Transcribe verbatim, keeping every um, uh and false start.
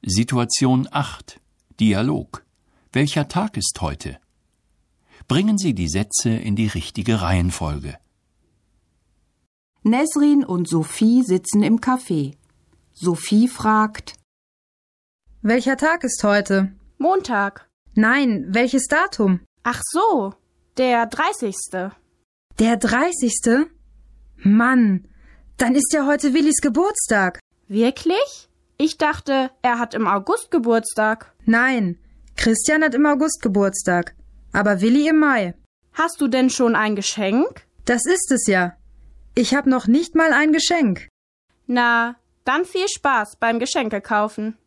Situation acht. Dialog. Welcher Tag ist heute? Bringen Sie die Sätze in die richtige Reihenfolge. Nesrin und Sophie sitzen im Café. Sophie fragt: Welcher Tag ist heute? Montag. Nein, welches Datum? Ach so, der dreißigste. Der dreißigste? Mann, dann ist ja heute Willis Geburtstag. Wirklich? Ich dachte, er hat im August Geburtstag. Nein, Christian hat im August Geburtstag, aber Willi im Mai. Hast du denn schon ein Geschenk? Das ist es ja. Ich habe noch nicht mal ein Geschenk. Na, dann viel Spaß beim Geschenke kaufen.